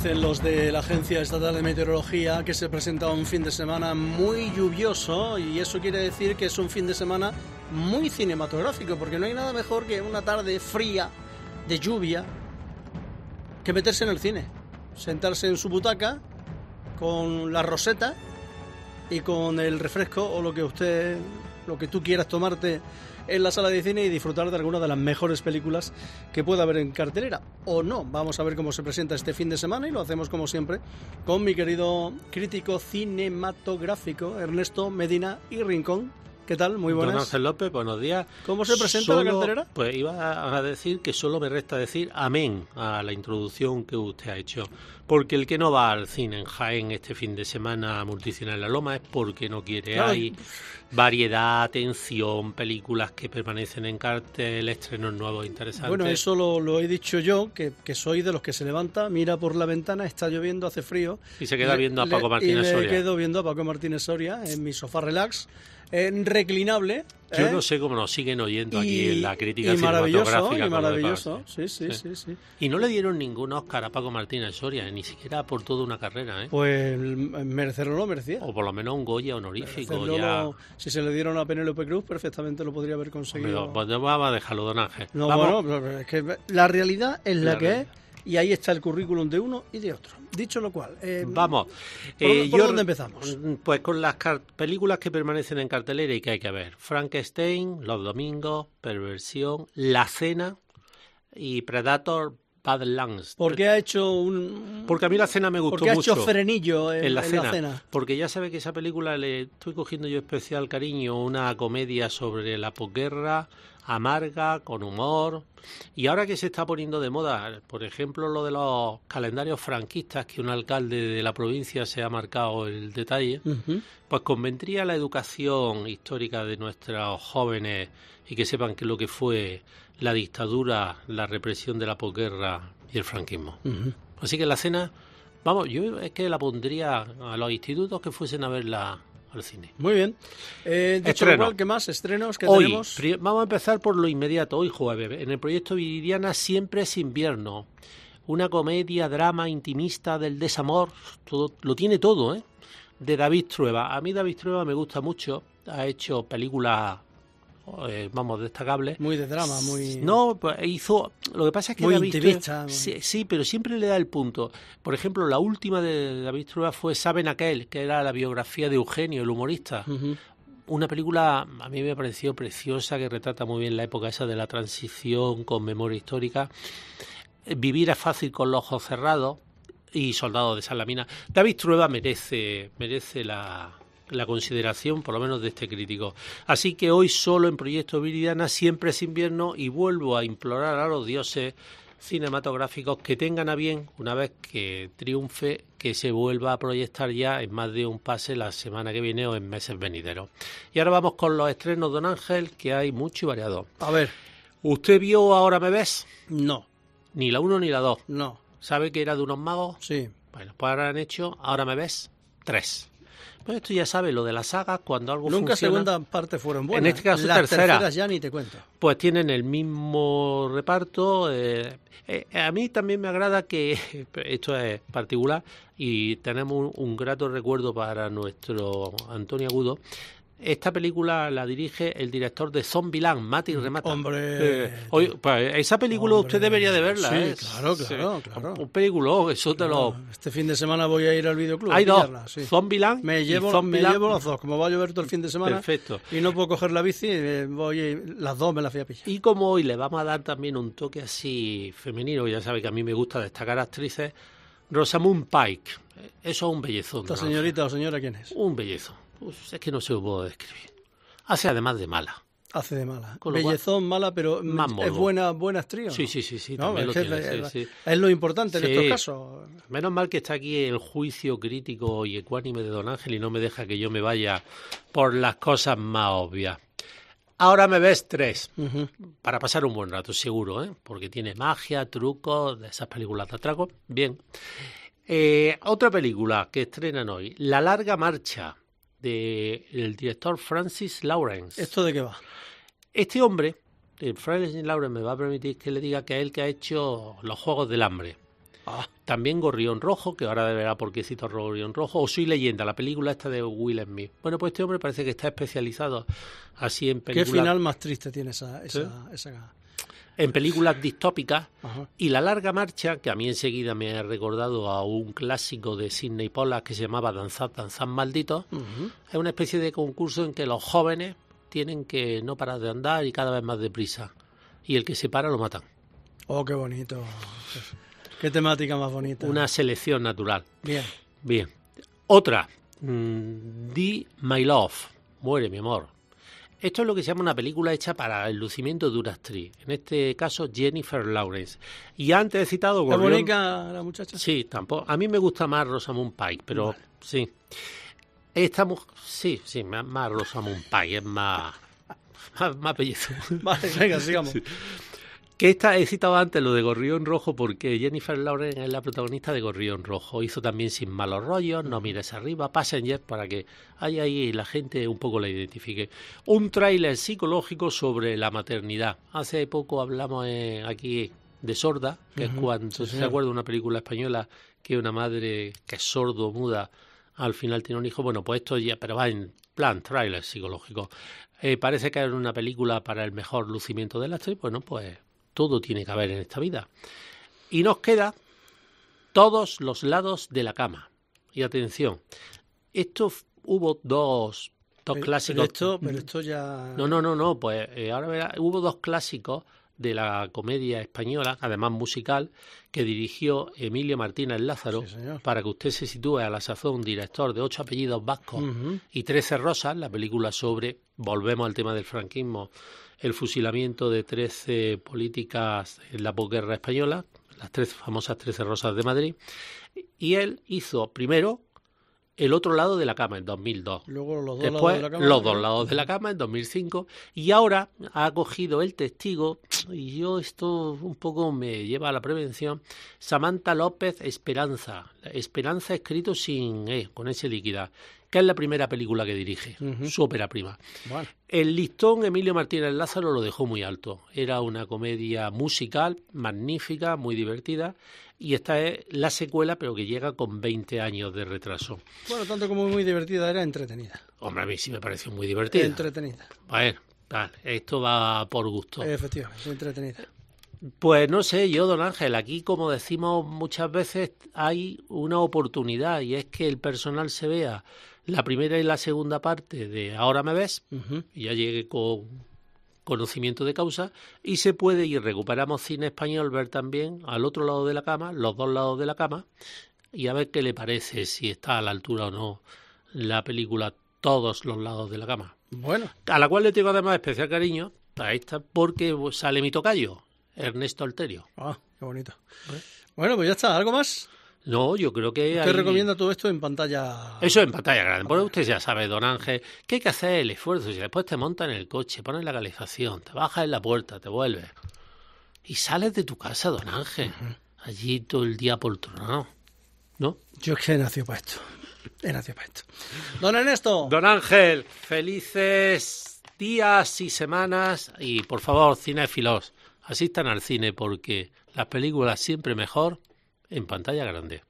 dicen los de la Agencia Estatal de Meteorología que se presenta un fin de semana muy lluvioso, y eso quiere decir que es un fin de semana muy cinematográfico, porque no hay nada mejor que una tarde fría de lluvia que meterse en el cine, sentarse en su butaca con la roseta y con el refresco o lo que tú quieras tomarte en la sala de cine y disfrutar de alguna de las mejores películas que pueda haber en cartelera, o no. Vamos a ver cómo se presenta este fin de semana, y lo hacemos como siempre con mi querido crítico cinematográfico Ernesto Medina y Rincón. ¿Qué tal? Muy buenas. Don Ángel López, buenos días. ¿Cómo se presenta la cartelera? Pues iba a decir que solo me resta decir amén a la introducción que usted ha hecho, porque el que no va al cine en Jaén este fin de semana a Multicine en la Loma es porque no quiere. Claro. Hay variedad, atención, películas que permanecen en cartel, estrenos nuevos interesantes. Bueno, eso lo he dicho yo, que soy de los que se levanta, mira por la ventana, está lloviendo, hace frío. Y se queda viendo a Paco Martínez Soria. Y me quedo viendo a Paco Martínez Soria en mi sofá relax, reclinable. Yo no sé cómo nos siguen oyendo aquí en la crítica cinematográfica. Maravilloso. Sí. Y no le dieron ningún Oscar a Paco Martínez Soria, ni siquiera por toda una carrera. Pues merecerlo lo merecía. O por lo menos un Goya honorífico. Si se le dieron a Penélope Cruz, perfectamente lo podría haber conseguido. Hombre, pues vamos a dejarlo, don Ángel. No, bueno, es que la realidad es la que es. Y ahí está el currículum de uno y de otro. Dicho lo cual, vamos. ¿Por dónde empezamos? Pues con las películas que permanecen en cartelera y que hay que ver: Frankenstein, Los Domingos, Perversión, La Cena y Predator Badlands. ¿Por qué ha hecho Porque a mí La Cena me gustó mucho. ¿Por qué ha hecho frenillo en la cena? Porque ya sabe que esa película le estoy cogiendo yo especial cariño, una comedia sobre la posguerra, amarga, con humor. Y ahora que se está poniendo de moda, por ejemplo, lo de los calendarios franquistas, que un alcalde de la provincia se ha marcado el detalle, pues convendría la educación histórica de nuestros jóvenes y que sepan qué es lo que fue la dictadura, la represión de la posguerra y el franquismo. Así que La Cena, vamos, yo es que la pondría a los institutos que fuesen a verla al cine. Muy bien. Dicho lo cual, ¿qué más? ¿Estrenos que tenemos? Vamos a empezar por lo inmediato. Hoy jueves, en el proyecto Viridiana, Siempre es invierno. Una comedia, drama, intimista del desamor. Todo, lo tiene todo, ¿eh? De David Trueba. A mí David Trueba me gusta mucho. Ha hecho películas, destacables. Muy de drama, muy... No, pues hizo... Lo que pasa es que muy David intimista. Sí, pero siempre le da el punto. Por ejemplo, la última de David Trueba fue Saben aquel, que era la biografía de Eugenio, el humorista. Una película a mí me pareció preciosa, que retrata muy bien la época esa de la transición con memoria histórica. Vivir es fácil con los ojos cerrados y Soldado de Salamina. David Trueba merece la consideración, por lo menos de este crítico. Así que hoy solo en Proyecto Viridiana, Siempre es invierno, y vuelvo a implorar a los dioses cinematográficos que tengan a bien, una vez que triunfe, que se vuelva a proyectar ya en más de un pase la semana que viene o en meses venideros. Y ahora vamos con los estrenos, don Ángel, que hay mucho y variado. A ver. ¿Usted vio Ahora me ves? No. Ni la 1 ni la 2. No. ¿Sabe que era de unos magos? Sí. Bueno, pues ahora han hecho Ahora me ves 3. Pues esto ya sabe, lo de las sagas, cuando algo Nunca funciona... segunda parte fueron buenas. En este caso las tercera. Terceras ya ni te cuento. Pues tienen el mismo reparto. A mí también me agrada que, esto es particular, y tenemos un grato recuerdo para nuestro Antonio Agudo. Esta película la dirige el director de Zombieland, Mati Remata. ¡Hombre! Pues esa película usted debería de verla. Sí, claro. Un peliculón, eso te lo... Este fin de semana voy a ir al videoclub. Hay dos, sí. Zombieland me llevo los dos, como va a llover todo el fin de semana. Perfecto. Y no puedo coger la bici, las dos me las voy a pillar. Y como hoy le vamos a dar también un toque así femenino, ya sabe que a mí me gusta destacar actrices, Rosamund Pike. Eso es un bellezón. ¿Esta señorita o señora quién es? Un bellezón. Pues es que no se lo puedo describir. Hace además de mala. Hace de mala. Bellezón, mala, pero es buena actriz. Sí, ¿no? también lo tiene. Es lo importante en estos casos. Menos mal que está aquí el juicio crítico y ecuánime de don Ángel y no me deja que yo me vaya por las cosas más obvias. Ahora me ves 3, para pasar un buen rato, seguro, ¿eh? Porque tiene magia, trucos, de esas películas de atraco. Bien. Otra película que estrenan hoy, La larga marcha, del director Francis Lawrence. ¿Esto de qué va? Este hombre, Francis Lawrence, me va a permitir que le diga que es el que ha hecho Los Juegos del Hambre. También Gorrión Rojo, que ahora verá por qué cito Gorrión Rojo, o Soy Leyenda, la película esta de Will Smith. Bueno, pues este hombre parece que está especializado así en películas... ¿Qué final más triste tiene esa... En películas distópicas. Ajá. Y La Larga Marcha, que a mí enseguida me ha recordado a un clásico de Sidney Pollack que se llamaba Danzad, Danzad Malditos, es una especie de concurso en que los jóvenes tienen que no parar de andar y cada vez más deprisa. Y el que se para lo matan. Oh, qué bonito. Qué temática más bonita. Una selección natural. Bien. Otra, Die My Love, Muere mi amor. Esto es lo que se llama una película hecha para el lucimiento de una actriz, en este caso Jennifer Lawrence. Y antes he citado... ¿Es bonita la muchacha? Sí, tampoco. A mí me gusta más Rosamund Pike, pero vale. Sí. Sí, más Rosamund Pike, es más bellezo. Vale, venga, sigamos. Sí. Que he citado antes lo de Gorrión Rojo porque Jennifer Lawrence es la protagonista de Gorrión Rojo. Hizo también Sin malos rollos, No mires arriba, Passenger, para que ahí la gente un poco la identifique. Un tráiler psicológico sobre la maternidad. Hace poco hablamos aquí de Sorda, que es cuando se acuerda de una película española que una madre que es sordo-muda al final tiene un hijo. Bueno, pues esto ya, pero va en plan tráiler psicológico. Parece que es una película para el mejor lucimiento de la actriz. Bueno, pues... todo tiene que haber en esta vida. Y nos queda Todos los lados de la cama. Y atención, hubo dos clásicos. Pero esto ya... No, pues ahora verá, hubo dos clásicos de la comedia española, además musical, que dirigió Emilio Martínez Lázaro, sí, para que usted se sitúe a la sazón, director de 8 apellidos vascos y 13 rosas, la película sobre, volvemos al tema del franquismo, el fusilamiento de 13 políticas en la posguerra española, las famosas 13 rosas de Madrid, y él hizo primero El otro lado de la cama en 2002. Luego los dos Después, lados de la cama. Los dos lados de la cama en 2005. Y ahora ha cogido El testigo, y yo esto un poco me lleva a la prevención, Samantha López Esperanza. Esperanza escrito sin con S líquida, que es la primera película que dirige, su ópera prima. Bueno. El listón Emilio Martínez Lázaro lo dejó muy alto. Era una comedia musical magnífica, muy divertida, y esta es la secuela, pero que llega con 20 años de retraso. Bueno, tanto como muy divertida, era entretenida. Hombre, a mí sí me pareció muy divertida. Entretenida. Bueno, vale, esto va por gusto. Efectivamente, entretenida. Pues no sé, yo, don Ángel, aquí, como decimos muchas veces, hay una oportunidad, y es que el personal se vea la primera y la segunda parte de Ahora me ves, y ya llegue con conocimiento de causa, y se puede, y recuperamos cine español, ver también Al otro lado de la cama, Los dos lados de la cama, y a ver qué le parece, si está a la altura o no la película Todos los lados de la cama. Bueno. A la cual le tengo además especial cariño, a esta, porque sale mi tocayo, Ernesto Alterio. Ah, qué bonito. Bueno, pues ya está. ¿Algo más? No, yo creo que... Usted recomienda todo esto en pantalla... Eso en pantalla grande. Pues usted ya sabe, don Ángel, que hay que hacer el esfuerzo. Si después te montas en el coche, pones la calefacción, te bajas en la puerta, te vuelves y sales de tu casa, don Ángel. Allí todo el día poltronado, ¿no? Yo es que he nacido para esto. Don Ernesto. Don Ángel, felices días y semanas. Y por favor, cinéfilos, asistan al cine porque las películas siempre mejor en pantalla grande.